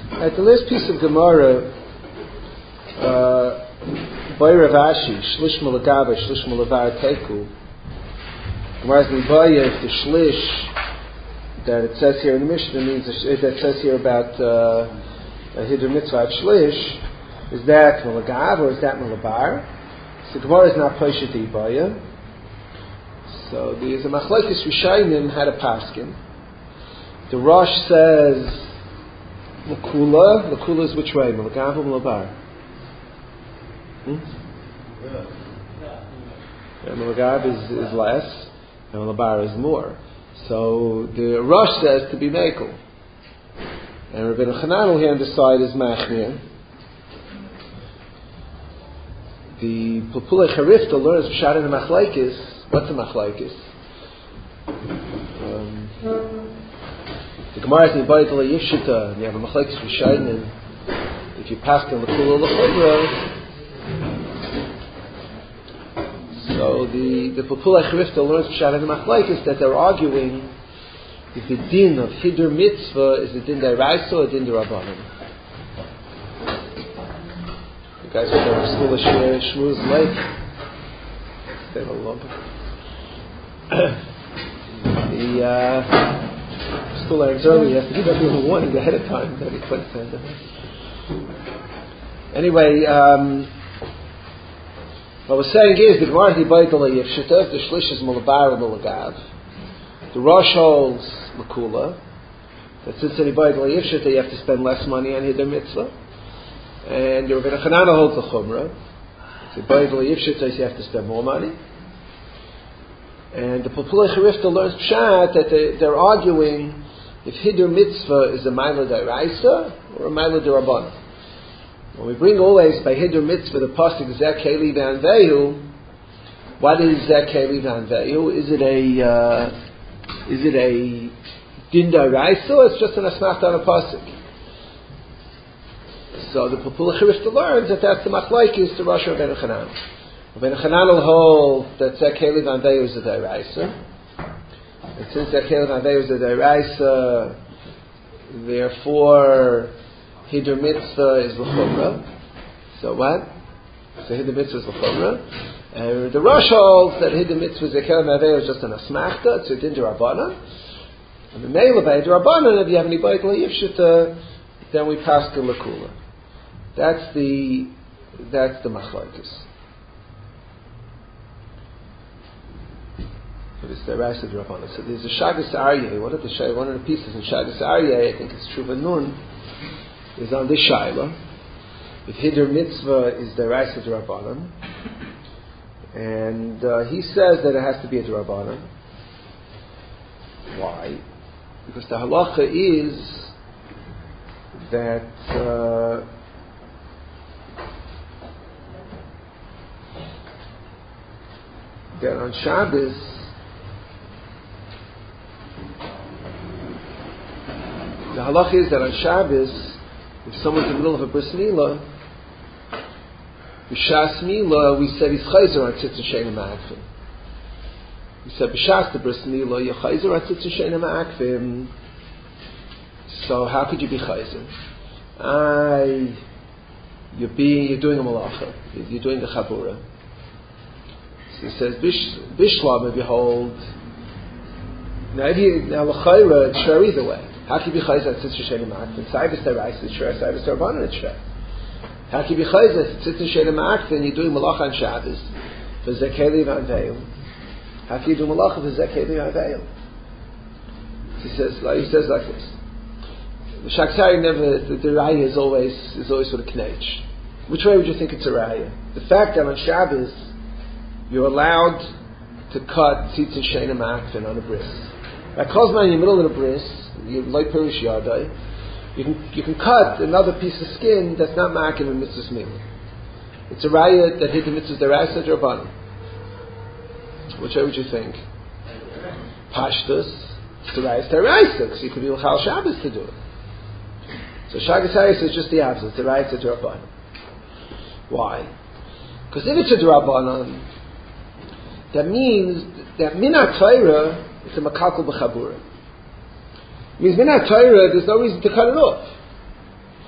At the last piece of Gemara, by Rav Ashi, Shlish Malagava, Shlish Malavar Teku. Gemara's Libaya, if the Shlish that it says here in the Mishnah means that says here about Hiddur Mitzvah at Shlish, is that Malagav or is that Malabar? So Gemara is not Peshet Ibaya. So there's a Machlokes Rishayim how to paskin. The Rosh says Makula. Makula is which way? Malagav or Malabar? Malagav is less, and Malabar is more. So the Rosh says to be Mekel. And Rabbeinu Hanan here on the side is Machmir. The Pulpulei Charifta learns Pshat in the Machlokes. What's a Machlokes? The Gemara is in Bayit Ala Yifshita, and you have a Machlokes Rishayim. If you pass on the Kula L'Chumra, so the Pulpulei Charifta learns Pshat in the Machlokes that they're arguing if the din of Hiddur Mitzvah is the din d'Oraisa or din d'Rabbanan. You guys were there for school of Shmuz Lake. Stay a little longer. The school ends early. You have to give everyone a warning ahead of time. That he quits it. Anyway, what I was saying is the Gemara Hibayt Ala Yifshita, the Shlish is Malabar and Malagav. The Rosh holds Makula. That since in Hibayt Ala Yifshita you have to spend less money on Hiddur Mitzvah. And the Rabbeinu Hanan holds the Chumrah. So Hibayt Ala Yifshita you have to spend more money. And the Pulpulei Charifta learns Pshat that they're arguing if Hiddur Mitzvah is a Maila d'Oraisa or a Maila d'Rabbanan. When we bring always by Hiddur Mitzvah the pasuk Zeh Keli V'Anvehu, what is Zeh Keli V'Anvehu? Is it a din d'Oraisa or it's just an asmachta on a pasuk? So the Pulpulei Charifta learns that that's the Machlokes to Rosh Rabbeinu Hanan. Rabbeinu Hanan will hold that Zeh Keli V'Anvehu is a d'Oraisa. And since Zeh Keli V'Anvehu is a d'Oraisa, therefore Hiddur Mitzvah is l'chumra. So what? So Hiddur Mitzvah is l'chumra. And the Rosh holds that Hiddur Mitzvah Zeh Keli V'Anvehu is just an asmachta, it's a din d'Rabbanan. And the Meila by d'Rabbanan, if you have any Bayit Ala Yifshita, then we pass to l'kula. That's the Machlokes. So this is the Raisa d'Rabbanan. So there's a Shagas Aryeh. One of the pieces in Shagas Aryeh, I think it's Tshuva Nun, is on this Shaila. If Hiddur Mitzvah is the Raisa d'Rabbanan, and he says that it has to be a d'Rabbanan. Why? Because the halacha is that on Shabbos the halacha is that on Shabbos, if someone's in the middle of a bris milah, b'shas milah, we said he's chayzer on tzitzin she'ein ma'akfim. We said b'shas the bris milah, you're chayzer on tzitzin she'ein ma'akfim. So how could you be chayzer? You're doing a malacha. You're doing the chabura. So he says bishlam, if you hold. Now l'chayra, it's sure either way. How can you be chayzer tzitzin she'ein ma'akfim? Saibus d'Oraisa it's sure, Saibus d'Rabbanan it's sure. How can you be chayzer tzitzin she'ein ma'akfim? You're doing malacha on Shabbos for Zeh Keli V'Anvehu. How can you do malacha for Zeh Keli V'Anvehu? He says like this. The Shaksari never. The raya is always sort of knetch. Which way would you think it's a raya? The fact that on Shabbos you're allowed to cut tzitzin she'ein ma'akfim on a bris. Like Kozman in the middle of the bris, you like Perush Yadai, you can cut another piece of skin that's not ma'akim in mitzvahs milah. It's a raya that hit the mitzvahs d'Oraisa d'Rabbanan. Which way would you think? Pashtus, it's a raya d'Oraisa, because you could be l'chal Shabbos to do it. So Shagas Aryeh says just the opposite, it's a raya d'Rabbanan. Why? Because if it's a d'Rabbanan, that means that minat Torah it's a makalkal b'chabura. It means minat Torah, there's no reason to cut it off.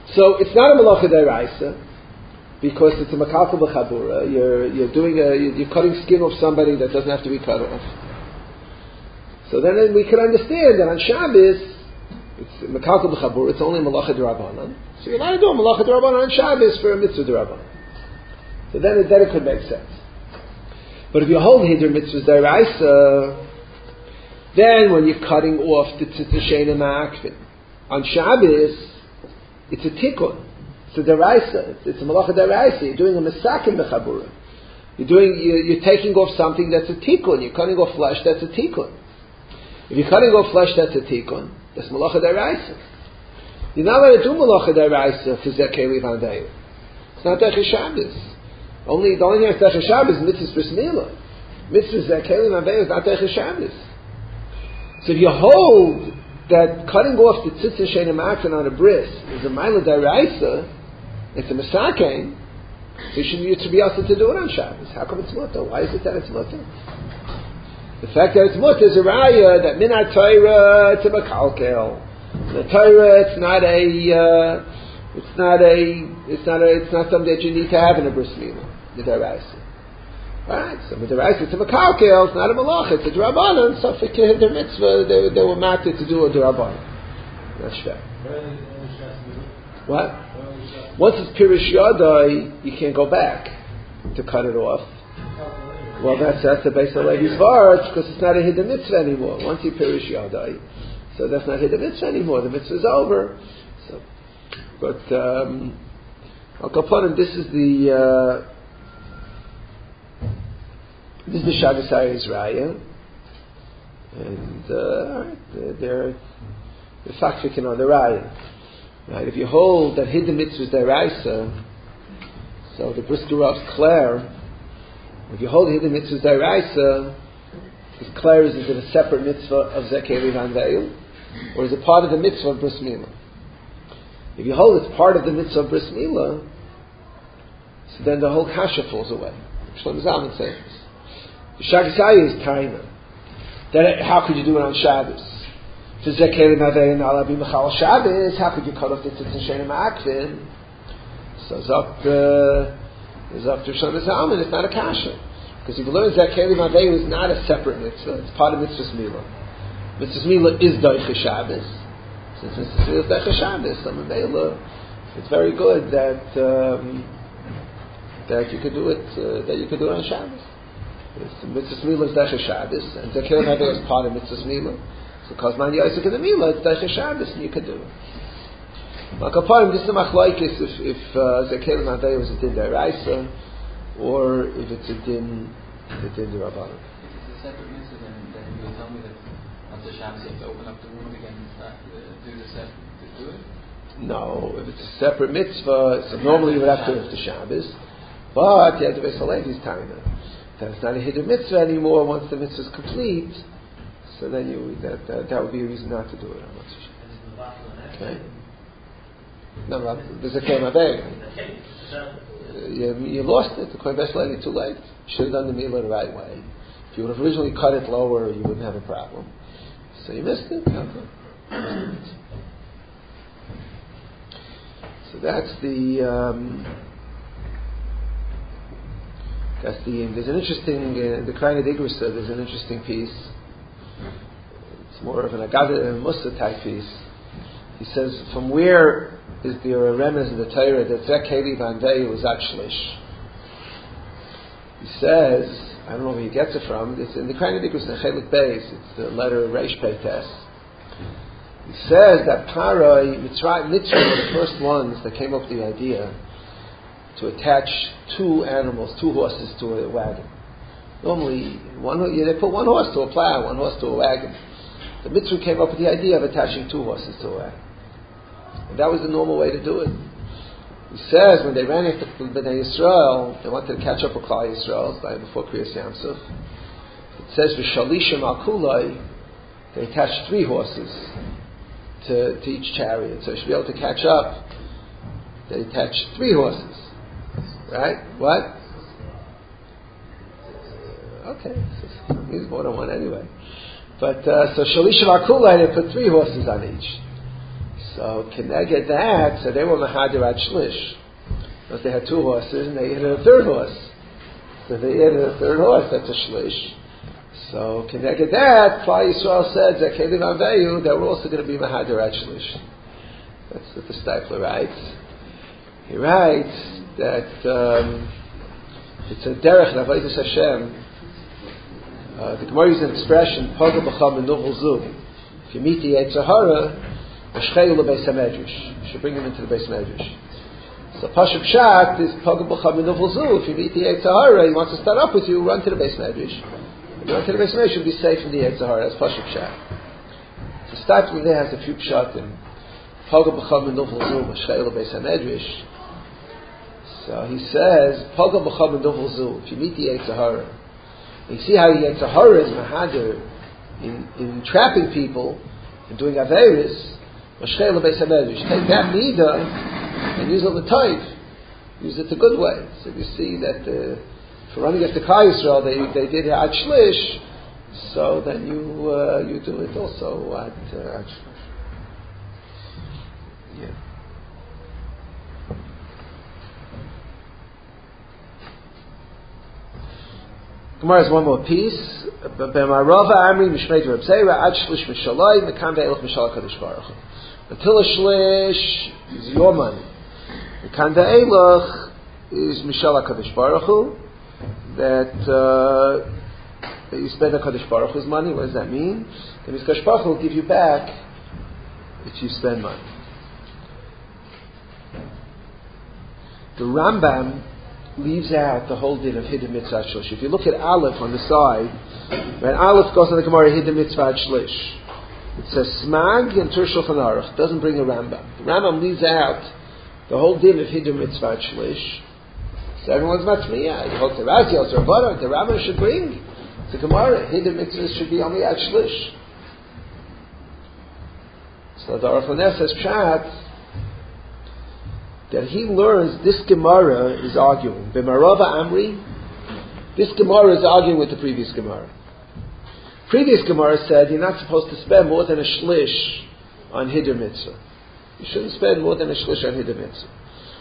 So it's not a malacha deraisa because it's a makalka b'chabura. You're cutting skin off somebody that doesn't have to be cut off. So then we can understand that on Shabbos it's makalka b'chabura. It's only malacha derabanan. So you're allowed to do a malacha derabanan on Shabbos for a mitzvah derabanan. So then it could make sense. But if you hold hider mitzvahs deraisa, then when you're cutting off the tzitzis she'eina ma'akvin on Shabbos, it's a tikkun. It's a deraisa. It's a malacha deraisa. You're doing a mesakim b'chabura. You're taking off something that's a tikkun. You're cutting off flesh that's a tikkun. If you're cutting off flesh that's a tikkun, that's malacha deraisa. You're not allowed to do malacha deraisa for zekeli vandayu. It's not derech Shabbos. The only thing that's derech Shabbos is mitzvahs bris milah. Mitzvahs zekeli vandayu is not derech Shabbos. So if you hold that cutting off the tzitzis she'eina ma'akvin on a bris is a mila deraisa, it's a mesakein, so you should be asked to do it on Shabbos. How come it's mutter? Why is it that it's mutter? The fact that it's mutter is a raya that min ha-Torah it's a makalkel. The Torah it's not something that you need to have in a bris milah. The deraisa. Right, so with the rice it's a makalkel, it's not a malach, it's a derabanan. So for their mitzvah, they were matted to do a derabanan. That's fair. What? Once it's pirish yadai, you can't go back to cut it off. Well, that's the base of Levi's Varch, because it's not a hidden mitzvah anymore. Once you pirish yadai, so that's not hidden mitzvah anymore. The mitzvah is over. So, but I'll go upon him. This is the Shagasay's Raya, and they're fakfikin on the Raya. Right? If you hold that hidden mitzvah is deraisa, so the Brisker Rav's Claire, if you hold hidden mitzvah is deraisa, is Claire is it a separate mitzvah of Zekeli Vandeil, or is it part of the mitzvah of Bris Milah? If you hold it's part of the mitzvah of Bris Milah, so then the whole kasha falls away. Shlomo Zalman says this. The Shagasaya is taina. Then how could you do it on Shabbos? For Zekeli Vandeil and Alabi Mechal Shabbos, how could you cut off the tzitzis she'eina ma'akvin? So it's up to Shlomo Zalman, it's not a kasha. Because if you learn Zekeli Vandeil is not a separate mitzvah, it's part of Mitzvahs Milah. Mitzvahs Milah is Doiche Shabbos. Since Mitzvahs Milah is Doiche Shabbos, so Mimela, it's very good that you could do it on Shabbos. Mitzvahs Milah is Doiche Shabbos, and Zekeli Vandeil is part of Mitzvahs Milah. So Kozman Yosef in the Milah, it's Doiche Shabbos, and you could do it. Makaparim, this is a machlaikis if Zekeli Vandeil is a din deraisa, or if it's a din derabanan. If it's a separate mitzvah, then you'll tell me that after Shabbos you have to open up the room again and do the set to do it? No, if it's a separate mitzvah, so normally you would have to do it after Shabbos, but you have to be Salevi's time. That it's not a hidden mitzvah anymore once the mitzvah is complete, so then that would be a reason not to do it on Shabbos. Okay? No, there's a Zekeli Vandeil. You lost it. The Kohen Beis Levi, too late. You should have done the milah the right way. If you would have originally cut it lower, you wouldn't have a problem. So you missed it. So that's the. There's an interesting the Kraina Digrasa. There's an interesting piece. It's more of an Agadah Musa type piece. He says, from where is there a remez in the Torah that Zekeli Vandeil is Akshlish? He says, I don't know where he gets it from, it's in the Kraina Digrasa, Chelik Beis, it's the letter Reish Peites. He says that Parai, Mitzrayim, were the first ones that came up with the idea to attach two horses to a wagon. Normally, they put one horse to a plow, one horse to a wagon. The Mitzvah came up with the idea of attaching two horses to a wagon. And that was the normal way to do it. He says when they ran after Bnei Yisrael, they wanted to catch up with Klal Yisrael before Kriyas Yamsuf. It says v'shalishim al kulai, they attached 3 horses to each chariot. So you should be able to catch up. They attached 3 horses. Right? What? Okay. He's more than one anyway. But so Shalishim Akulai, they put 3 horses on each. So Keneged that, so they were Mahadir at Shlish. Because they had 2 horses and they added a 3rd horse. So they added a 3rd horse, that's a Shlish. So Keneged that, Klal Yisrael said that Kelim Aveyu, they were also going to be Mahadir at Shlish. That's what the Stipler writes. He writes that it's a derech in Avodas Hashem. The Gemara uses an expression, Pogel b'cham v'nuvel zu. If you meet the Yetzer Hara, Ashcheu l'beis HaMedrash. You should bring him into the Beis Medrash. So Pashup Pshat is Pogel b'cham v'nuvel zu. If you meet the Yetzer Hara, he wants to start up with you, run to the Beis Medrash. If you run to the Beis Medrash, you'll be safe from the Yetzer Hara. That's Pashup Pshat. The Stipler there has a few Pshatim. Pogel b'cham v'nuvel zu, Ashcheu l'beis HaMedrash. So he says, Pogel b'cham v'nuvel zu. If you meet the Yetzer Hara, you see how Yetzer Hara is Mahadir in trapping people and doing Averis. Mashchei l'beis HaMedrash. Take that Midah and use it on the type. Use it the good way. So you see that for running after Klal Yisrael, they did it at Shlish, so then you do it also at Shlish. Yeah. Gemara has one more piece. B'marava Amri Mishmei Reb Zera Ad Shlish Mishalai Mekan Ve'elach Mishal HaKadosh Baruch Hu. Until a Shlish is your money. Mekan Ve'elach is Mishal HaKadosh Baruch Hu. That you spend HaKadosh Baruch Hu's money. What does that mean? The HaKadosh Baruch Hu will give you back if you spend money. The Rambam leaves out the whole din of Hidden Mitzvah Shlish. If you look at Aleph on the side, when Aleph goes on the Gemara Hidden Mitzvah Shlish, it says Smag and Tur Shulchan Aruch. It doesn't bring a Rambam. The Rambam leaves out the whole din of Hidden Mitzvah Shlish. So everyone's matmiyah. You hold the Razi, also Rabbanon, the Rambam should bring the Gemara Hidden Mitzvah should be only at Shlish. So the Aruch LaNer says Pshat that he learns this Gemara is arguing. B'marava Amri, this Gemara is arguing with the previous Gemara. Previous Gemara said you're not supposed to spend more than a shlish on Hiddur Mitzvah. You shouldn't spend more than a shlish on Hiddur Mitzvah.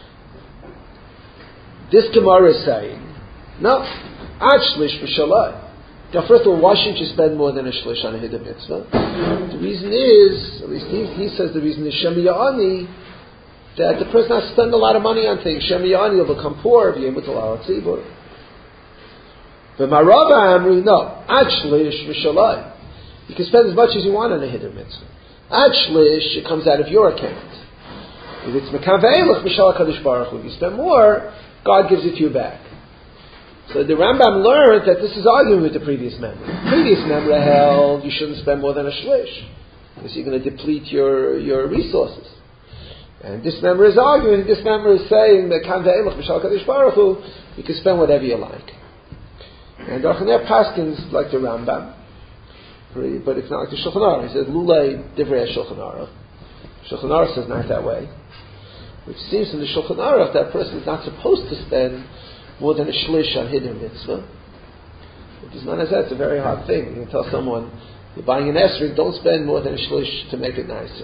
This Gemara is saying, no, ad shlish b'shalai. Now first of all, why shouldn't you spend more than a shlish on a Hiddur Mitzvah? The reason is, at least he says the reason is Shem Ya'ani, that the person has to spend a lot of money on things. Shem Ya'ani will become poor, be able to allow a tzibur. But Marava Amri, no. Ad shlish v'shalai. You can spend as much as you want on a Hiddur Mitzvah. Ad shlish, it comes out of your account. If it's Mekan Ve'elach Mishal HaKadosh Baruch Hu, if you spend more, God gives it to you back. So the Rambam learned that this is arguing with the previous member. The previous member held you shouldn't spend more than a shlish, because you're going to deplete your resources. And this member is arguing, this member is saying that Mekan Ve'elach Mishal HaKadosh Baruch Hu, you can spend whatever you like. And Aruch LaNer paskins like the Rambam, but it's not like the Shulchan Aruch. He says Lulei Divrei Shulchan Aruch. Shulchan Aruch says not that way, which seems in the Shulchan Aruch that person is not supposed to spend more than a shlish on Hiddur Mitzvah. Which is not as that. It's a very hard thing. You can tell someone you're buying an esrog, don't spend more than a shlish to make it nicer.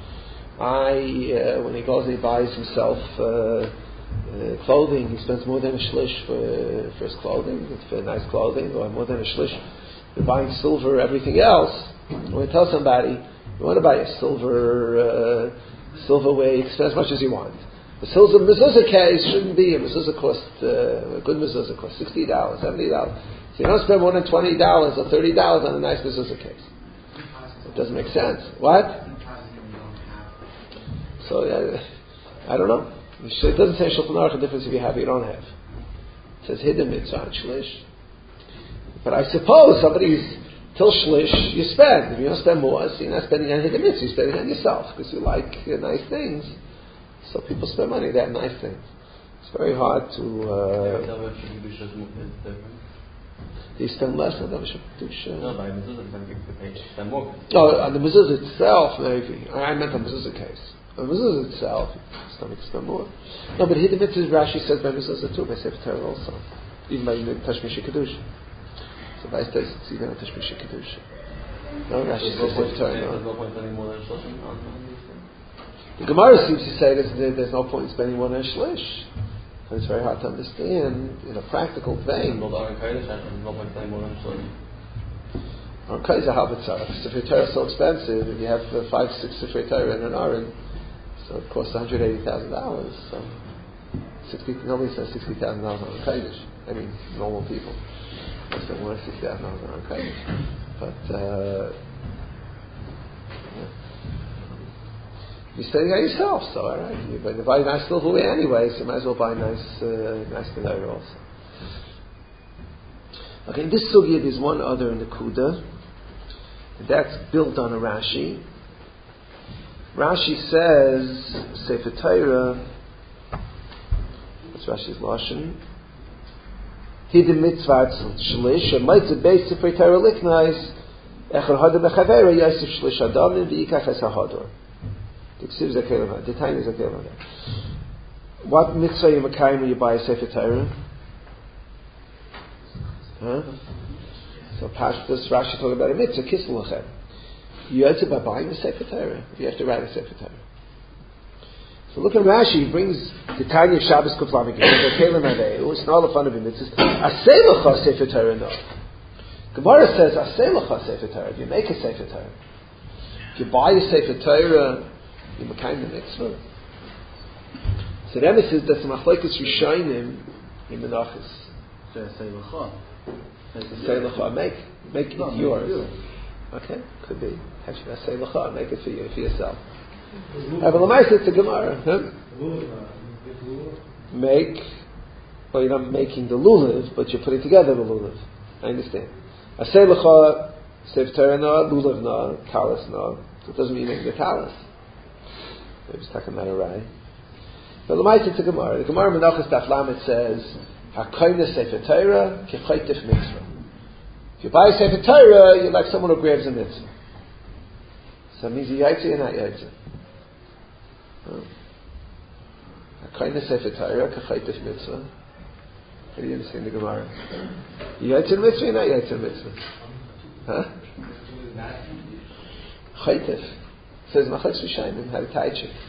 When he goes and he buys himself clothing, he spends more than a shlish for his clothing, for nice clothing, or more than a shlish. You're buying silver, everything else. When you tell somebody, you want to buy a silver weight, spend as much as you want. The silver mezuzah case shouldn't be, a mezuzah cost, a good mezuzah costs $60, $70. So you don't spend more than $20 or $30 on a nice mezuzah case. It doesn't make sense. What? So, I don't know. It doesn't say Shulchan Aruch the difference if you have or you don't have. It says Hiddur Mitzvah and Shlish. But I suppose somebody's till Shlish, you spend. If you don't spend more, so you're not spending on Hiddur Mitzvah, you're spending on yourself, because you like nice things. So people spend money, they have nice things. It's very hard to... you spend less on the Kedusha. No, by mezuzah, you spend more. No, on the mezuzah itself, maybe. I meant the mezuzah case. On the mezuzah itself, you spend more. No, but Hiddur Mitzvah, Rashi says by mezuzah too, by Sefer Torah also. Even by Tashmish Kedusha. So by Stace, it's even on Tashmish Kedusha. No, Rashi says Sefer Torah. There's no point spending more than Shloshim on these things. The Gemara seems to say there's no point in spending more than a shlish. It's very hard to understand in a practical vein. Aron Kodesh, no point spending more than a shlish. Aron Kodesh is a halbut. Sefer Torah is so expensive. If you have 5-6 Sefer Torah in an Aron, so it costs $180,000. So nobody spends $60,000 on Aron Kodesh. I mean, normal people spend more than $60,000 on Aron Kodesh. But you're spending on yourself, so alright. But you buy nice little anyway, so you might as well buy nice menorah also. Okay, in this sugya there's one other Nakuda, and that's built on a Rashi. Rashi says, Sefer Torah, what's Rashi's lashon? Hidim mitzvah shlish, and mitzvah beis Sefer Torah liknais, echad hadar b'chavera yosef shlish adamin v'yikach es hahador. The time is okay. What mitzvah you makayim when you buy a Sefer Torah? So Pashtus Rashi talking about a mitzvah, kisel lachem. You answer by buying a Sefer Torah. You have to write a Sefer Torah. So look at Rashi. He brings the Tanya of Shabbos Kuflamik. It's not all fun of him. It says Aseh Lecha Sefer Torah. No. Gemara says Aseh Lecha Sefer Torah. If you make a Sefer Torah, if you buy a Sefer Torah, you makayim the mitzvah. So the Rebbe says that's machlokes Rishonim in Menachos. Aseh Lecha, make it yours. Okay, could be. Aseh Lecha, make it for yourself. But Lamaisa it's a Gemara. Well, you're not making the lulav, but you're putting together the lulav. I understand. Aseh Lecha, Sefer Torah na, lulav na, talis na. So it doesn't mean making the talis. Maybe it's talking about a rai. But Lamaisa it's a Gemara. The Gemara Menachos Daf Lamed says, HaKoyne Sefer Torah Kechaytif Mitzvah. If you buy a Sefer Torah, you're like someone who grabs a mitzvah. So it means you're yaitze, you're not yaitze. HaKoyne Sefer Torah Kechaytif Mitzvah. How do you understand the Gemara? You yaitze mitzvah, you're not yaitze mitzvah. Huh? Chaytif. It says Machlokes Rishonim how to teach it.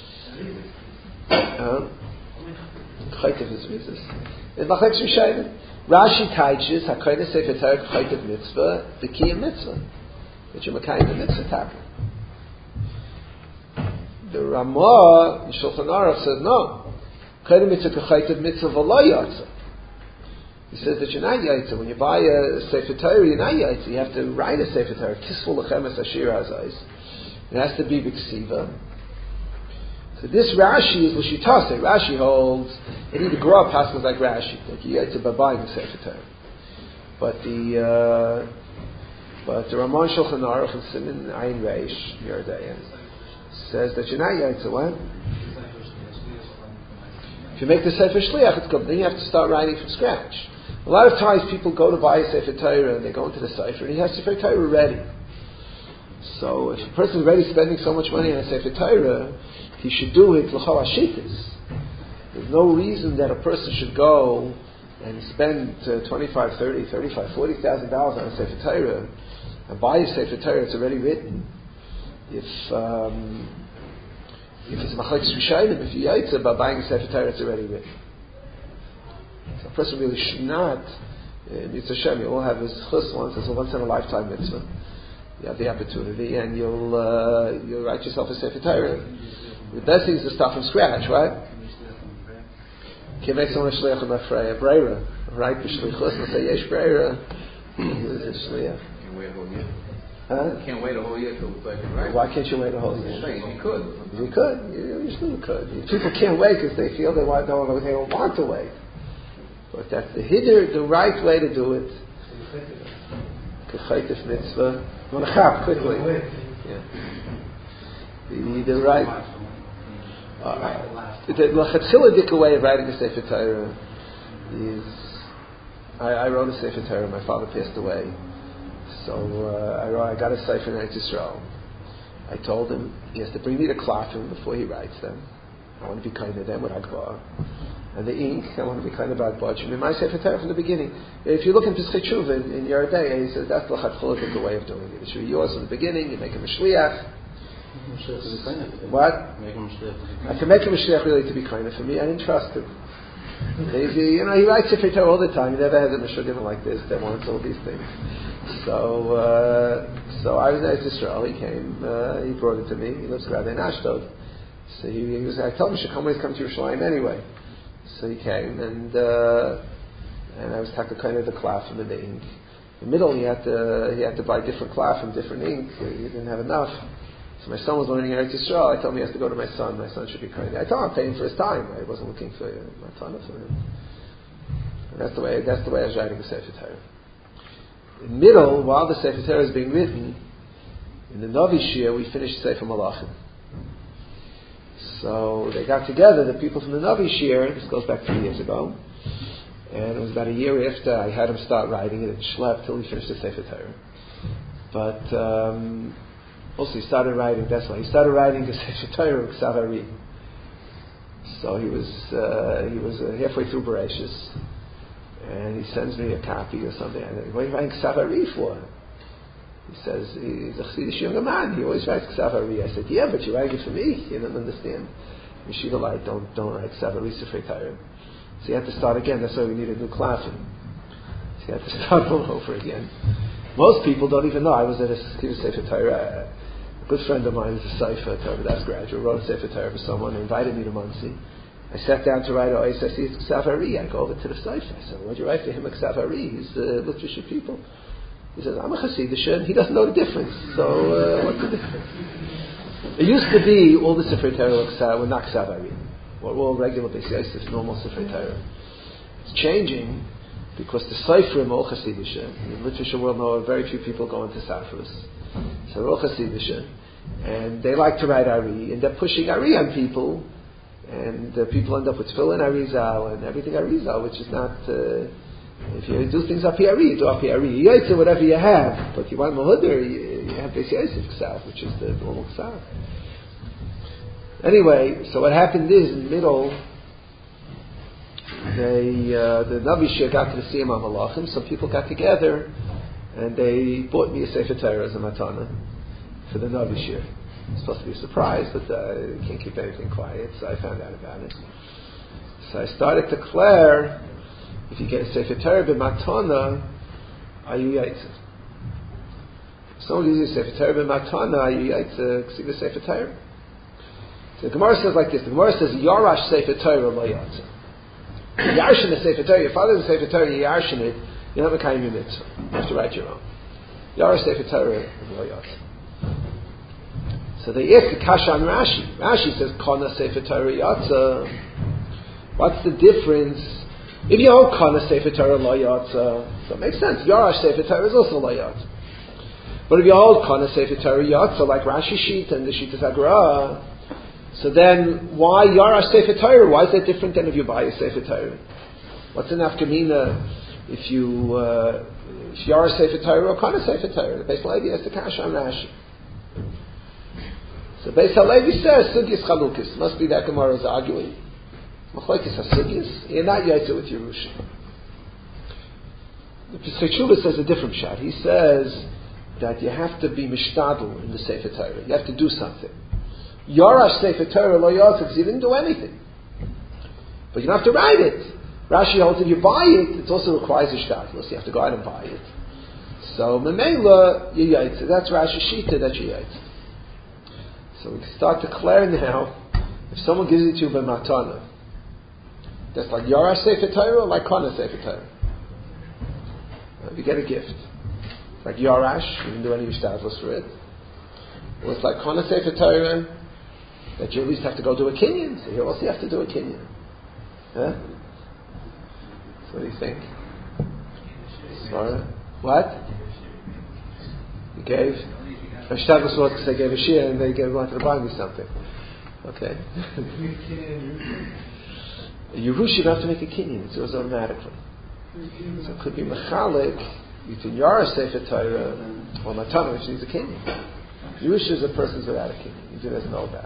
Chaytif is mitzvah. It's Machlokes Rishonim. Rashi teaches HaKoyne Sefer Torah Chaytif Mitzvah, the Kiyam Mitzvah, which you're makayim the mitzvah taka. The Ramah in Shulchan Aruch says no. Chayne Mitzvah Chaytif Mitzvah v'lo yatsa. He says that you're not yatsa. When you buy a Sefer Torah, you're not yatsa. You have to write a Sefer Torah. Kisvul lechem es ashir hazais. It has to be b'ksiva. So this Rashi is l'shitase. Rashi holds it either grow up passes like Rashi, like you had to buying the Sefer Torah. But the Ramon Shulchan Aruch and Siman Ayin Reish Yeridei says that you're not yaitza. What? If you make the Sefer Shliach, it's good. Then you have to start writing from scratch. A lot of times people go to buy a Sefer Torah and they go into the Sefer and he has Sefer Torah ready. So if a person is already spending so much money on a Sefer Torah, he should do it l'chol hashitas. There's no reason that a person should go and spend $25,000, $30,000, $35,000, $40,000 on a Sefer Torah and buy a Sefer Torah that's already written. If it's machlokes Rishonim, if you yaitza by buying a Sefer Torah that's already written. So a person really should not. Mitzvah Shem, you all have his chus once. It's a once in a lifetime mitzvah. You have the opportunity, and you'll write yourself a Sefer Torah. The best thing is to start from scratch, right? Can't make someone a shliach on a breira, right? B'shlichus, and say yesh breira. What is a shliach? Can't wait a whole year. Huh? Can't wait a whole year to like it, right? Why can't you wait a whole year? You could. You could. You still could. People can't wait because they feel they don't want to wait. But that's the right way to do it. Kechaytif mitzvah. You want to chap quickly. Yeah. The right. The Chatziladic way of writing a Sefer Torah is. I wrote a Sefer Torah. My father passed away, so I got a Sefer in Eretz Yisrael. I told him he has to bring me the Klafim before he writes them. I want to be kind of them with Agbar. And the ink, I want to be kind of about Bajim. In my Sefer Torah from the beginning, if you look in Pesach Tshuva in Yeridei, he says that's the Chatziladic way of doing it. It should be yours from the beginning. You make him a shliach. What? I can make him a shliach really to be kind of for me. I didn't trust him. He writes Sefer Torah all the time. He never had a meshugim like this that wants all these things. So I was in Eretz Yisrael. He came. He brought it to me. He lives right in Ashdod. So I told him he should come to Yerushalayim anyway. So he came, and I was taking kind of the cloth from the ink. In the middle, he had to buy different cloth from different ink. He didn't have enough. So my son was learning Eretz Yisrael. I told him he has to go to my son. My son should be kind. I told him I'm paying for his time. I wasn't looking for my ton for him. And that's the way I was writing the Sefer Torah. In the middle, while the Sefer Torah is being written, in the Navi Shir, we finished Sefer Malachim. So they got together, the people from the Navi Shir. This goes back 3 years ago. And it was about a year after I had him start writing it. It schlepped till he finished the Sefer Torah. But also he started writing. That's why he started writing the Sefer Torah with Ksav Ari. So he was halfway through Bereshis, and he sends me a copy or something. And what are you writing Ksav Ari for? He says he's a Chassidish younger man. He always writes Ksav Ari. I said, yeah, but you're writing it for me. You don't understand. Yeshiva Light don't write Ksav Ari Sefer Torah. So he had to start again. That's why we needed new klafim. So he had to start all over again. Most people don't even know. I was at a Sefer Torah. A good friend of mine was a Sefer Torah, that's graduate, wrote a Sefer Torah for someone, invited me to Muncie. I sat down to write a OSSC Ksav Ari. I go over to the Sefer. I said, what'd you write for him a Ksav Ari? He's literature people. He says, I'm a Chassidish, and he doesn't know the difference. So what's the difference? It used to be all the Sefer Torah were not Ksav Ari. Were all regular Beis Yosef, normal Sefer Torah. It's changing because the Seferim are all Chassidish. In the literature world now, very few people go into Safras. So they're all Chassidish, and they like to write Ari, and they're pushing Ari on people, and people end up with Tefillin Arizal and everything Arizal, which is not. If you do things up here, you do up here. You say whatever you have, but you want Mahudr, you have Beis Yosef Ksav, which is the normal Ksav. Anyway, so what happened is in the middle, the Navi Shir got to the Siyam HaMalachim. Some people got together and they bought me a Sefer Torah as a matana for the Navi Shir. It's supposed to be a surprise, but I can't keep anything quiet, so I found out about it. So I started to declare, if you get a Sefer Torah b'matana, are you yaitz? If someone gives you a Sefer Torah b'matana, are you yaitz to see the Sefer Torah? So the Gemara says like this. The Gemara says, Yarash Sefer Torah lo yatzah. Yarshin the Sefer Torah. Your father has a Sefer Torah, you yarshin it, you're not mekayim your mitzvah. You have to write your own. Yarash Sefer Torah lo yatzah. So they ask the Kasha on Rashi. Rashi says, Kana Sefer Torah yatzah. What's the difference? If you hold Kana Sefer Torah lo yatzah, so it makes sense. Yarash Sefer Torah is also lo yatzah. But if you hold Kana Sefer Torah yatzah, like Rashi Sheet and the Sheet Agra, so then why Yarash Sefer Torah? Why is that different than if you buy a Sefer Torah? What's the nafkamina if you Yarash Sefer Torah or Kana Sefer Torah? The Beis Halevi has the Kasha on Rashi. So Beis Halevi says Sugis Chalukis. Must be that Gemara is arguing. Machlokes HaSugis. You're not Yaitza with Yerusha. The Pesach Shuvah says a different shot. He says that you have to be mishtadl in the Sefer Torah. You have to do something. Yarash Sefer Torah lo yatzah, because you didn't do anything. But you don't have to write it. Rashi holds if you buy it, it also requires a shtadlus. You have to go out and buy it. So Memela, you yaitz. That's Rashi Shita that you yaitz. So we can start declaring now, if someone gives it to you by matana, that's like Yarash Sefer Torah or like Kana Sefer Torah. If you get a gift, like Yarash, you didn't do any shtadlus for it. Or it's like Kana Sefer Torah, that you at least have to go do a kinyan. So here also you have to do a kinyan. Huh? So what do you think? Sorry? What? You gave? Shtadlus was because they gave a shir and they wanted to buy me something. Okay. Yerusha, you have to make a kinyan. It goes automatically. So it could be mechalik between Yarash Sefer Torah or matana, which needs a kinyan. Yerusha is a person who's without a kinyan. He doesn't know about it.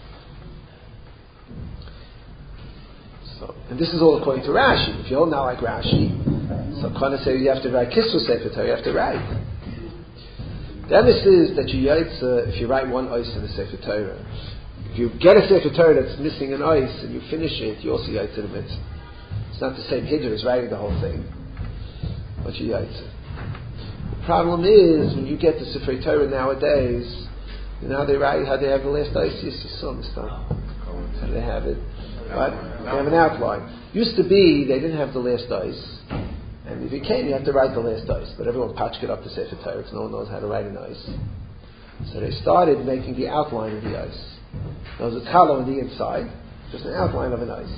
So, and this is all according to Rashi. If you hold now like Rashi, so Kana say you have to write Kisvu Sefer Torah, you have to write. The emes is that you yaitza if you write one ice in the Sefer Torah. If you get a Sefer Torah that's missing an ice and you finish it, you also yaitza the mitzvah. It's not the same hiddur as writing the whole thing, but you yaitza. The problem is when you get the Sefer Torah nowadays, you know how they write, how they have the last ice. You saw this stuff. How do they have it? Right? They have an outline. Used to be they didn't have the last ice, and if you came, you have to write the last ice. But everyone patched up the Sefer Torah because no one knows how to write an ice. So they started making the outline of the ice. There was a talo on the inside, just an outline of an ice.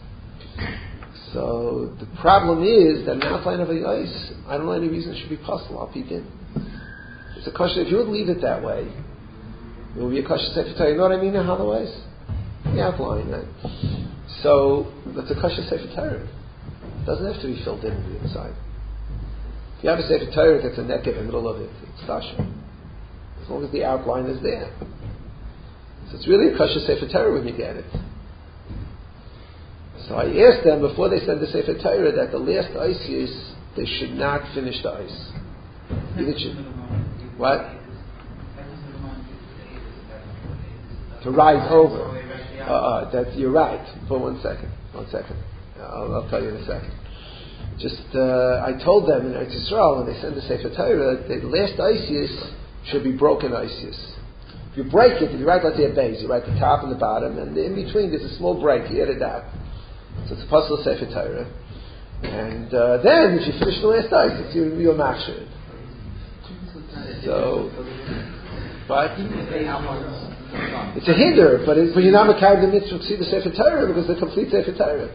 So the problem is that an outline of an ice, I don't know any reason it should be possible. I'll peek in. It's a question. If you would leave it that way, it would be a kosher Sefer Torah. You know what I mean? Otherwise, the outline. Right? So that's a kosher Sefer Torah. It doesn't have to be filled in the inside. If you have a Sefer Torah that's a neck in the middle of it, it's kosher. As long as the outline is there. So it's really a kosher Sefer Torah when you get it. So I asked them before they send the Sefer Torah that the last ice is they should not finish the ice. What? To rise over. That you're right. For 1 second. I'll tell you in a second. Just I told them in Eretz Yisrael when they send the Sefer Torah that the last isis should be broken isis. If you break it, if you write, let's say a base, you write the top and the bottom, and in between there's a small break. You edit that. So it's a puzzle Sefer Torah. And then if you finish the last isis, you're machshir. So, but it's a hinder, but you're not makayim the mitzvah to see the Sefer Torah because it's a complete Sefer Torah.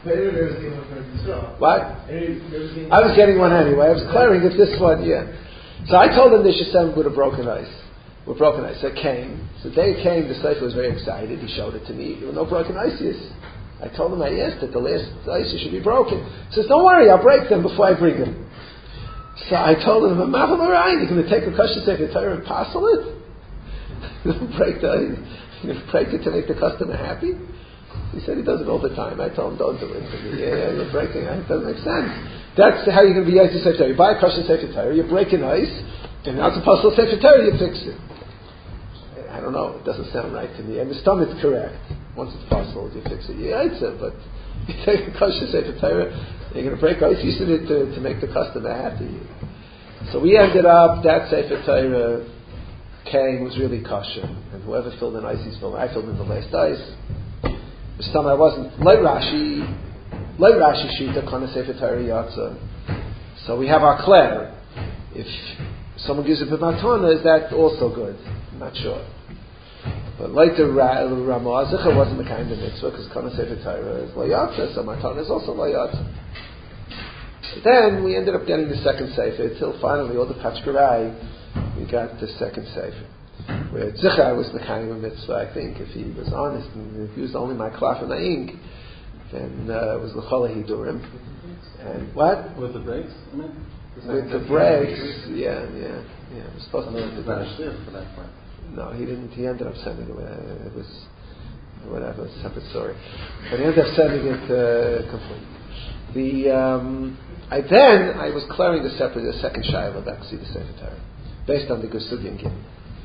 What? I was getting one anyway. I was clearing if this one, yeah. So I told them they should send with a broken ice. With broken ice. So it came. So the day it came, the Sefer was very excited. He showed it to me. There were no broken ices. I told him I asked that the last ices should be broken. He says, don't worry, I'll break them before I bring them. So I told him, you're going to take a kosher Sefer Torah and parcel it? You're going to break it to make the customer happy? He said he does it all the time. I told him, don't do it. Yeah, you're breaking it. It doesn't make sense. That's how you're going to be Yaitz Sefer Torah. You buy a kosher Sefer Torah, you break an ice, and now it's a puzzle Sefer Torah, you fix it. I don't know, it doesn't sound right to me. And the stomach's correct. Once it's possible, you fix it. You Yaitz it, but you take a kosher Sefer Torah, you're going to break ice, you it to make the customer happy. So we ended up, that Sefer Torah came, was really kosher. And whoever filled in ice, I filled in the last ice. This time I wasn't. Leit Rashi Shita Kana Sefer Torah Yatza. So we have our Claire. If someone gives a b'matana, is that also good? I'm not sure. But later Ramah Zicha wasn't the kind of mitzvah because Kana Sefer Torah is Layatza, so matana is also Layatza. Then we ended up getting the second Sefer till finally all the Pachkarai we got the second Sefer. Where Zichar was the kind of mitzvah, I think, if he was honest and if he used only my cloth and my ink, then it was l'chol hidurim. And what? With the brakes? With the brakes, yeah. It was supposed to be the brakes. For that part. No, he didn't. He ended up sending it. It was whatever, it's a separate story. But he ended up sending it complete. I was clearing the second shayla back to the Sefer Torah, based on the Gusudian Gim.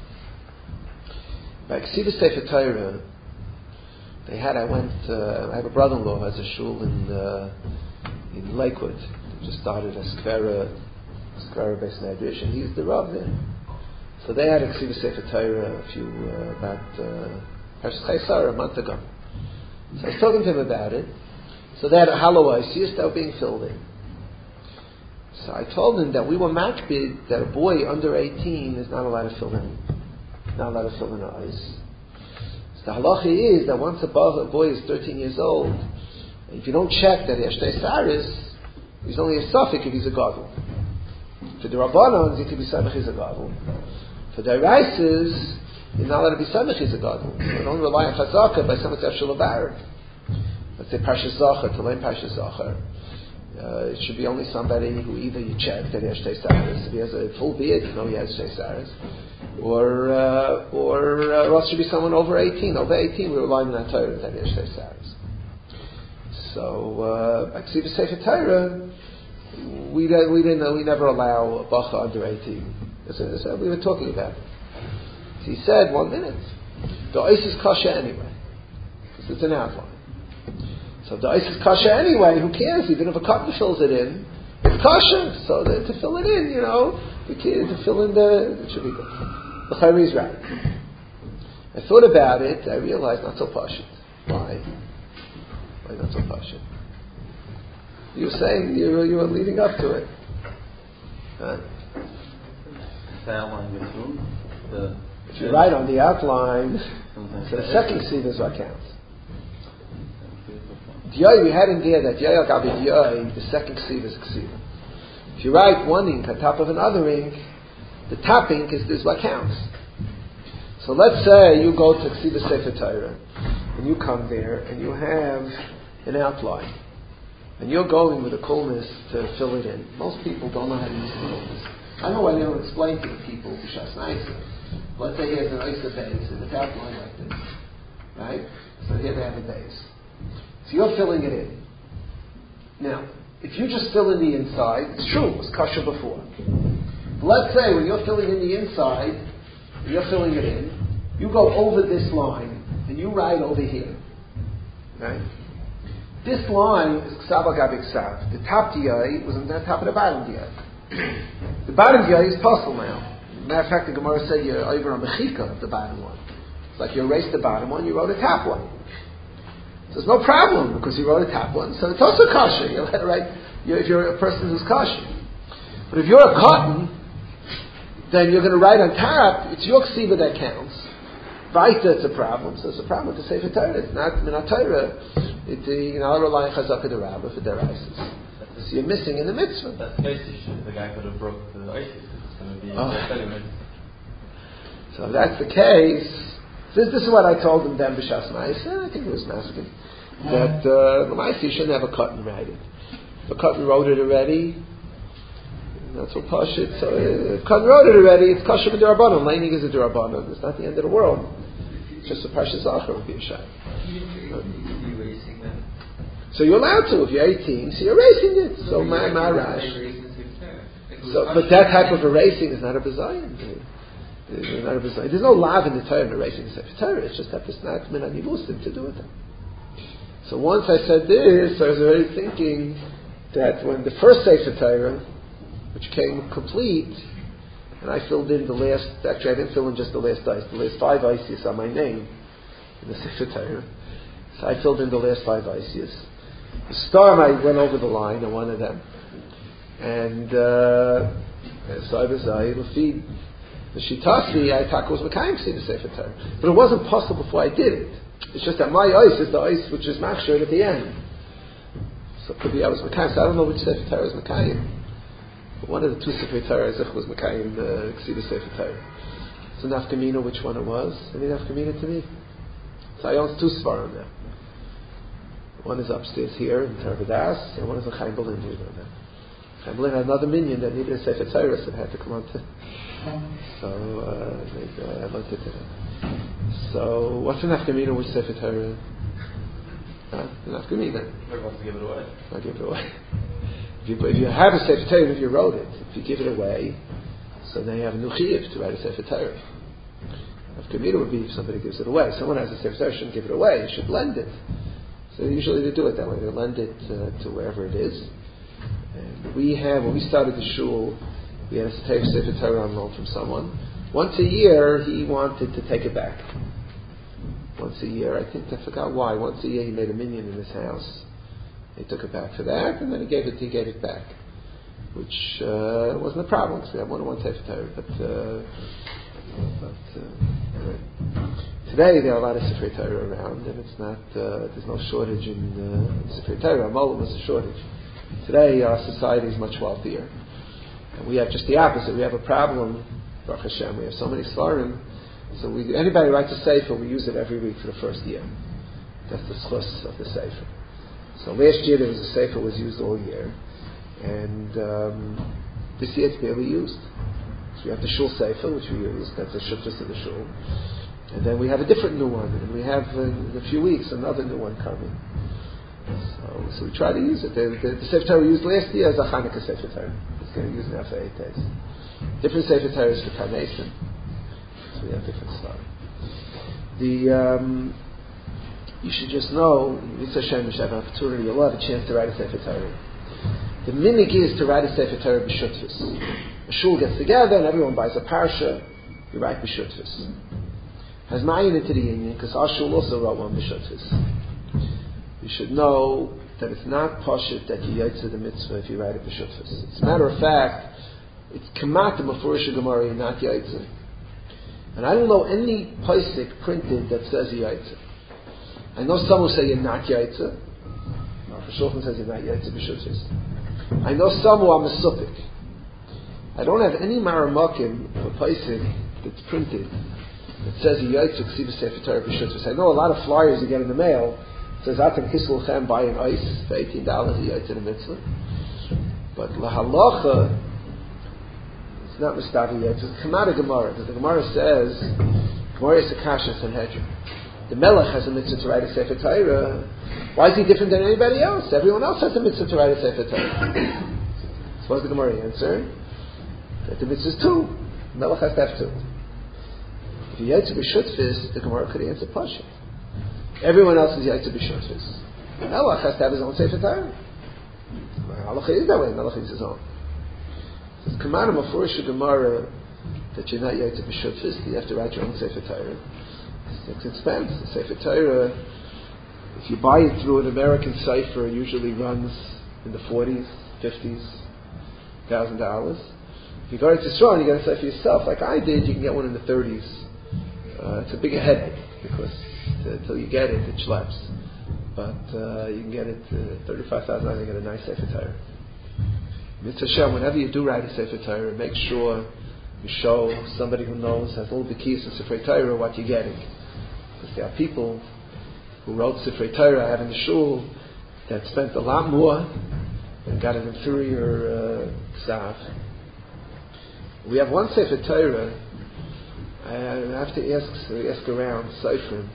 By Ksiva Sefer Torah, I have a brother-in-law who has a shul in Lakewood. They just started a Skvera based Medrash, and he's the Rav there. So they had a Ksiva Sefer Torah about Parshas Chaisar a month ago. So I was talking to him about it. So they had a Halloween that were being filled in. So I told him that we were makbid that a boy under 18 is not allowed to fill in. Not allowed to fill in the ice. So the halacha is that once a boy is 13 years old, if you don't check that he has shtei saris, he's only a suffix if he's a gadol. For the Rabbanans, he could be samech he's a gadol. For the Raises, you're not allowed to be samech he's a gadol. So don't rely on chazaka by someone to have shulabar. Let's say Parshas Zachar, to learn Parshas Zachar. It should be only somebody who either you check that he has shtei saris. If he has a full beard, you know he has shtei saris. Or else should be someone over 18. Over 18, we rely on that Torah that he has shtei saris. So, by Ksiva Sefer Torah, we never allow a bacha under 18 That's what we were talking about. So he said, 1 minute. The ice is kosher anyway, because it's an outline. So if the ice is kosher anyway, who cares? Even if a cotton fills it in, it's kosher. So to fill it in, to fill in it should be good. The Chayri is right. I thought about it, I realized not so pashut. Why? Why not so pashut? You were saying you were leading up to it. Huh? If you write on the outline, so the second seed is what counts. Diyai, we had in there that Diyai Gabi Diyai, the second seed is Ksiva. If you write one ink on top of another ink, the top ink is what counts. So let's say you go to Ksiva Sefer Torah, and you come there, and you have an outline. And you're going with a coolness to fill it in. Most people don't know how to use coolness. I know why they don't explain to the people B'Shas Naisa. Let's say here's an Isa base, and it's outlined like this. Right? So here they have a base. So you're filling it in. Now, if you just fill in the inside, it's true, it was kosher before. But let's say when you're filling in the inside, and you're filling it in, you go over this line, and you write over here. Right? This line is Ksav Agabi Ksav. The top DI was on the top of the bottom DI. The bottom DI is puzzle now. Matter of fact, the Gemara said you're over on the chika of the bottom one. It's like you erased the bottom one, you wrote a top one. So there's no problem because you wrote a top one, so it's also kosher. You'll let it write if you're a person who's kosher. But if you're a cotton, then you're going to write on top. It's your ksiva that counts. Vaita, it's a problem. So it's a problem with the Sefer Torah. It's not Minat Torah. I'll rely on Chazaka the Rabbah for their ISIS. So you're missing in the mitzvah. That's case the guy could have broke the ISIS. It's going to be anyway. So if that's the case, this is what I told them then B'Shas Ma'aseh. I think it was masculine. That the Ma'aseh shouldn't have a cotton write it. If a cotton wrote it already, that's what pashut. So if cotton wrote it already, it's kosher with D'Rabbanan. Laning is a D'Rabbanan. It's not the end of the world. It's just a Parsha Zachar would be a shame. So you're allowed to if you're 18. So you're erasing it. So my rash. So, but that type of erasing is not a bizayin. There's no lav in the Torah in erasing the Sefer Torah. It's just that it's not min anivusim to do with them. So once I said this, I was already thinking that when the first Sefer Torah, which came complete, and I filled in the last. Actually, I didn't fill in just the last ice. The last 5 ices are my name in the Sefer Torah. So I filled in the last 5 ices. The storm, I went over the line on one of them. And so I was feed the Shitasi, I thought was Mekayim see the Sefer Torah. But it wasn't possible before I did it. It's just that my ice is the ice which is machshered at the end. So it could be I was Mekayim. So I don't know which Sefer Torah is Mekayim. But one of the 2 Sefer Torahs was Mekayim Ksiva Sefer Torah. So Nafkamina, which one it was? Any Nafkamina to me? So I own 2 Svarim now. One is upstairs here in Tarvadas, and one is in Chaim Berlin here. Chaim Berlin had another minion that needed a Sefer Torah, so it had to come on to. So I looked at it. So what's the Nafkamina? Which Sefer Torah? The Nafkamina. Everyone wants to give it away. I'll give it away. If you have a Sefer Torah, if you wrote it, if you give it away, so then you have a new chiyuv to write a Sefer Torah. Nafkamina would be if somebody gives it away. Someone has a Sefer Torah, shouldn't give it away. You should lend it. So usually they do it that way. They lend it to wherever it is. And when we started the shul, we had a Sefer Torah on loan from someone. Once a year, he wanted to take it back. Once a year, I forgot why. Once a year, he made a minyan in his house. He took it back for that, and then he gave it back, which wasn't a problem because we have more than one Sefer Torah. But anyway. Today there are a lot of Sefer Torah around, and it's not. There's no shortage in Sefer Torah. Molam is a shortage. Today our society is much wealthier, and we have just the opposite. We have a problem. Baruch Hashem, we have so many svarim. So anybody writes a sefer, we use it every week for the first year. That's the schus of the sefer. So last year there was a sefer was used all year, and this year it's barely used. So we have the shul sefer which we use. That's the shutras of the shul. And then we have a different new one, and we have in a few weeks another new one coming. So we try to use it. The Sefer Torah we used last year is a Hanukkah Sefer Torah. It's going to use it now for 8 days. Different Sefer Torahs for Karnesim. So we have different stuff. You should just know, Mitzvah Hashem, you should have an opportunity, you'll have a chance to write a Sefer Torah. The minig is to write a Sefer Torah b'shutfus. A shul gets together and everyone buys a parsha, you write b'shutfus. Has ma'ayin into the union, because our shul also wrote one b'shutfus. You should know that it's not pashut that you yotze the mitzvah if you write it b'shutfus. As a matter of fact, it's kamat mafurish gemara, not yotze. And I don't know any pasuk printed that says yotze. I know some who say you're not yotze. Shulchan says you're not yotze b'shutfus. I know some who are mesupik. I don't have any maramakim of a pasuk that's printed that says yotze ksiva sefer Torah b'shutfus. I know a lot of flyers you get in the mail. It says Atam Kisulchem buy an ice for $18 a yotze in a mitzvah. But lahalacha, it's not Mustavi yotze. It's Kamada Gemara. The Gemara says Gemara is a kasha Sanhedrin. The Melech has a mitzvah to write a Sefer Torah. Why is he different than anybody else? Everyone else has a mitzvah to write a Sefer Torah. So what's the Gemara answer? That the mitzvah is two. The Melech has to have two. If he yotze b'shutfis, the Gemara could answer Pasha. Everyone else is yotze b'shutfis. The Melech has to have his own Sefer Torah. Halacha is that way. Melech is his own. So it's Kamana Mafurish Gemara that you're not yotze b'shutfis. You have to write your own Sefer Torah. It's expense. The Sefer Torah, if you buy it through an American cipher, it usually runs in the 40s, 50s, $1,000. If you go to Yisrael and you get a cipher yourself, like I did, you can get one in the 30s. It's a bigger headache because until you get it, it schleps. But you can get it $35,000. You get a nice Sefer Torah. Mitzvah Hashem, whenever you do write a Sefer Torah, make sure you show somebody who knows, has all the keys to Sefer Torah, what you're getting. Because there are people who wrote Sefer Torah, I have in the shul, that spent a lot more and got an inferior ksav. We have one Sefer Torah, and I have to ask around, Seifrim.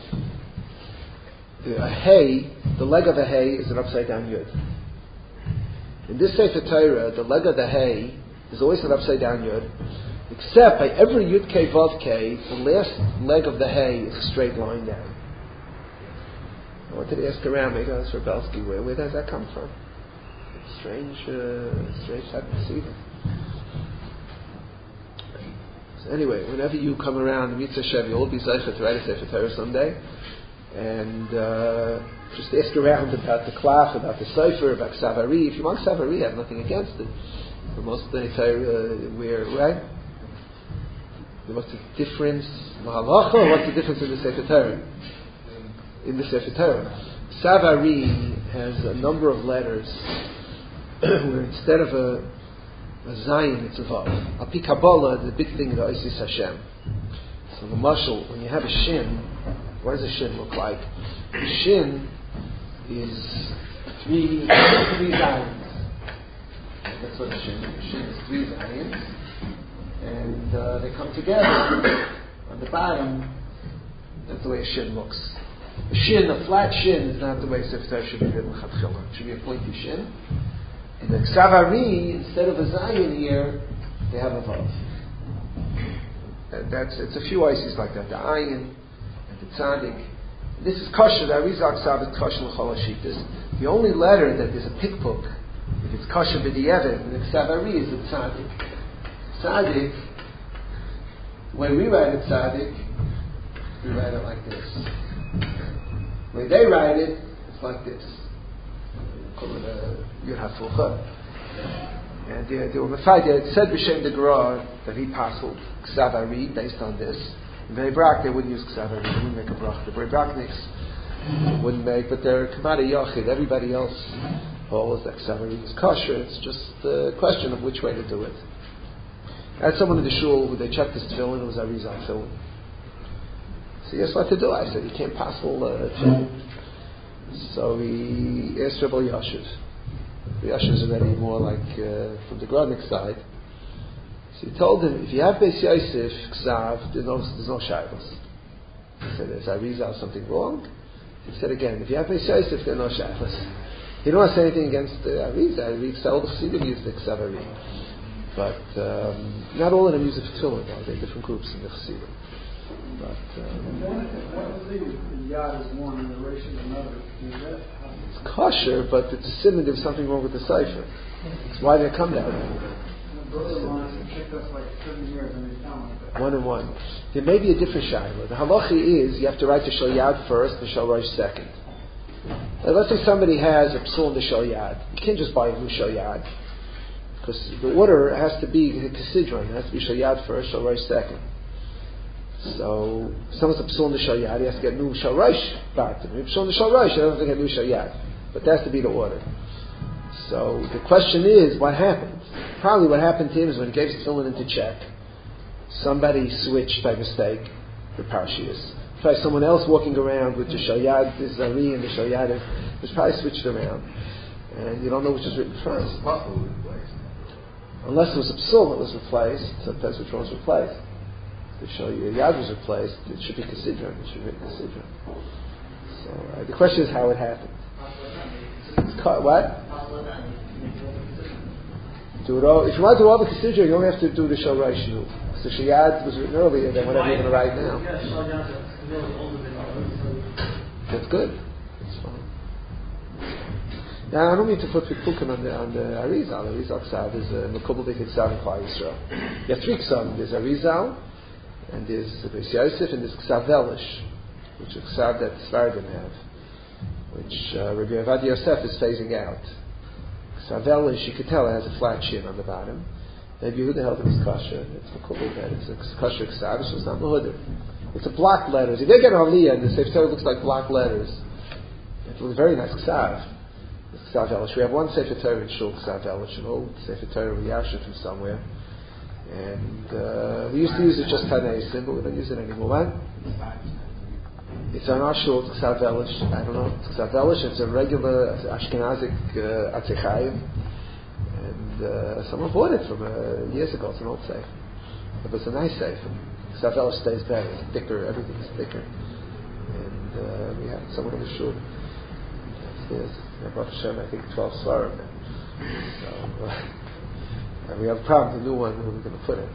A hay, the leg of a hay is an upside down yud. In this Sefer Torah, the leg of the hay is always an upside down yud, except by every yud k vav k, the last leg of the hay is a straight line down. I wanted to ask around, maybe that's for Belsky, where does that come from? It's strange type of season. So anyway, whenever you come around the Mitzvah Hashem, you'll all be zeicher to write a Sefer Torah someday, and just ask around about the klaf, about the cipher, about Ksavari. If you want Ksavari, I have nothing against it. For most of the Torah, right? What's the difference? Mahalacha, what's the difference in the Sefer Torah? In the Sefer Torah, Ksavari has a number of letters where instead of a Zayin, it's a Vav. Al-Pi Kabbalah, the big thing in the Oisis Hashem. So the mashal, when you have a Shin, what does a Shin look like? A Shin is three Zayins. That's what a Shin is. A Shin is three Zayins. And they come together on the bottom. That's the way a Shin looks. A Shin, a flat Shin, is not the way Sefer Torah should be written. It should be a pointy Shin. In the Ksavari, instead of a Zayin here, they have a Vav. It's a few ices like that. The Ayin and the Tzadik. This is kosher. The Arizal Ksav is kosher l'chol hashitas. The only letter that is a pikpuk, if it's kosher b'di'evet, in the Ksavari is the Tzadik. Tzadik, when we write it Tzadik, we write it like this. When they write it, it's like this. Call it a Yud HaFucha. And they were Mefayed. It said B'Shem the Gra that he passled Ksavari based on this. In Bnei Brak, they wouldn't use Ksavari. They wouldn't make a brach. The Bnei Brakniks wouldn't make, but they're Kamada Yachid. Everybody else holds that Ksavari is kosher. It's just a question of which way to do it. I had someone in the shul who they checked his tefillin. It was Arizal tefillin. So he asked what to do. I said, you can't passel tefillin. So he asked Rabbi Yashiv. The Yashiv is already more like from the Grodnik side. So he told him, if you have Beis Yosef Ksav, there's no shaylos. He said, is Arizal something wrong? He said again, if you have Beis Yosef, there are no shaylos. He don't want to say anything against Arizal. All the Chassidim use the Ksavari. But not all of them use it for tefillin, though. They're different groups in the Chassidim. But one of the yad is one and the resh is another. It's kosher, but it's a simon. There's something wrong with the cipher. It's why they come that way. My brother of mine checked us like 7 years and they found like that. 1 and 1. There may be a different shayla. The halacha is you have to write the shal yad first, the shal rosh second. Now, let's say somebody has a psul in the shal yad. You can't just buy a new shal yad because the order has to be Kesidron. It has to be shal yad first, shal rosh second. So, if someone's a psul in the shal yad, he has to get new shal rosh back to him. If psul in the shal rosh, he doesn't have to get new shal yad. But that has to be the order. So the question is, what happened? Probably what happened to him is when he gave his tefillin into check, somebody switched by mistake the parshias. Probably someone else walking around with the shalyad, the zari, and the shalyad was probably switched around, and you don't know which was written first. Unless it was a psul that was replaced, sometimes which one was replaced. The shalyad was replaced. It should be Kesidron. It should be Kesidron. So the question is how it happened. What? Do it all. If you want to do all the Kesidron, you only have to do the Shal Rosh Nu. So Shayad was written earlier than whatever you're going to write now. That's good. That's fine. Now I don't mean to put Pikukim on the Arizal. Arizal Ksav is a Mekubal B'Kid Ksav in Klal Yisrael. You have 3 Ksavim. There's Arizal, and there's Beis Yosef, and there's Ksav Velish, which is Ksav that Sfaradim have, which Rabbi Avad Yosef is phasing out. Savelish, you could tell it has a flat chin on the bottom. Maybe Yehuda held it as kosher. It's makubal that it's a kosher ksav. It's not mehuda. It's a block letters. If they get an aliyah and the Sefer Torah looks like block letters, it looks very nice ksav. It's ksav velish. We have one Sefer Torah in Shul ksav velish, an old Sefer Torah we yashed from somewhere, and we used to use it just Tanaisim, but we don't use it anymore. What? It's on our shul, it's Ksav Velish. I don't know. It's Ksav Velish. It's a regular Ashkenazic Atzechayim. And someone bought it from years ago. It's an old sefer. But it's a nice sefer. Ksav Velish stays better. It's thicker. Everything is thicker. And we had someone in the shul. Upstairs. Baruch Hashem, I think 12 svarim. So we have a problem. The new one, where we're going to put it.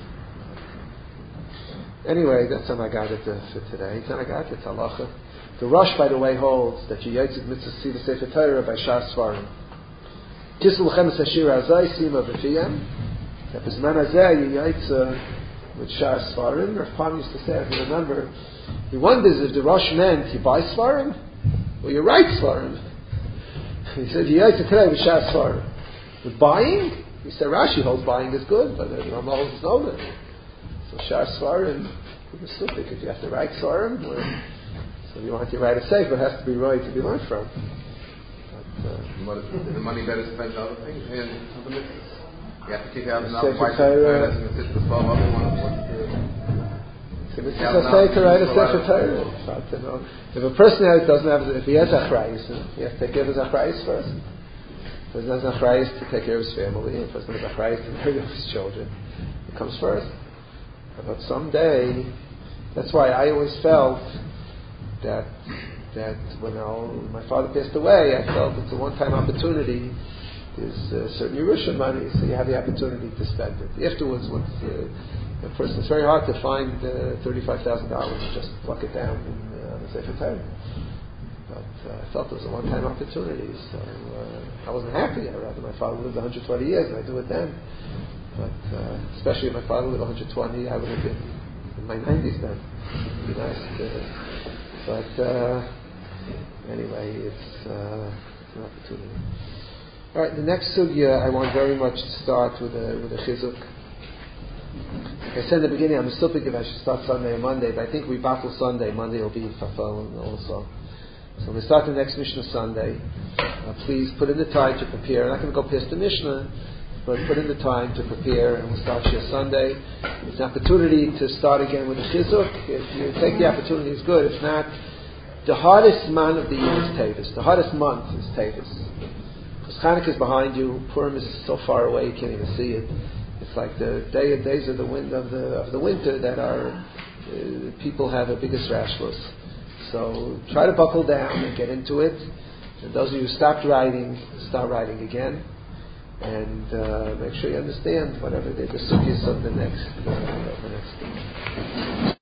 Anyway, that's how I got it for today. It's halacha. The Rosh, by the way, holds that you yitzid mitzvah see the Sefer Torah by Shas Svarim. Kisul Chemes Hashir Azai Sima B'Fiyam. That B'Zman Azai you yitzid with Shas Svarim. Rav Pam used to say, if you remember, he wonders if the Rosh meant you buy Svarim or you write Svarim. He said you yitzid today with Shas Svarim. With buying, he said Rashi holds buying is good, but the Rambam holds it's no good. So Shar Svarim, if you have to write Svarim, so if you want to write a sefer, it has to be right to be learned from. But, is the money better spent on other things? You have to kick out the Sefer Torah. It's a sefer to write a Sefer Torah. If a person doesn't have, if he has achrayus, he has to take care of his achrayus first. If he doesn't have achrayus to take care of his family, if he doesn't have achrayus to take care of his children, it comes first. But someday, that's why I always felt that when my father passed away, I felt it's a one-time opportunity. There's certain Yerusha money, so you have the opportunity to spend it. Afterwards, once a person, it's very hard to find $35,000 and just pluck it down on the Sefer Torah. But I felt it was a one-time opportunity, so I wasn't happy. I'd rather my father lived 120 years and I do it then. But especially if my father lived 120, I would have been in my 90s then. It'd be nice. But anyway, it's an opportunity. All right, the next sugya I want very much to start with a chizuk. Like I said in the beginning, I'm still thinking I should start Sunday or Monday, but I think we battle Sunday. Monday will be Fafel also. So we start the next Mishnah Sunday. Please put in the time to prepare. I'm not going to go past the Mishnah, but put in the time to prepare, and we'll start Shir Sunday. It's an opportunity to start again with a chizuk. If you take the opportunity, it's good. If not, the hardest month of the year is Tevis. The hardest month is Tevis. Because Chanukah is behind you, Purim is so far away you can't even see it. It's like the days of the winter that are people have the biggest rashlos. So try to buckle down and get into it. And those of you who stopped writing, start writing again. and make sure you understand whatever the sukkahs of the next.